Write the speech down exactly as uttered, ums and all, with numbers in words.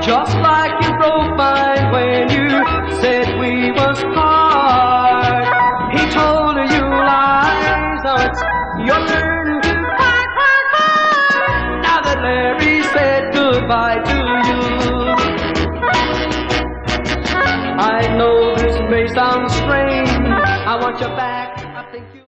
just like you broke mine when you said we was hard. He told you lies, now it's your turn to cry, cry, cry. Now that Larry said goodbye to you. I know this may sound strange, I want you back.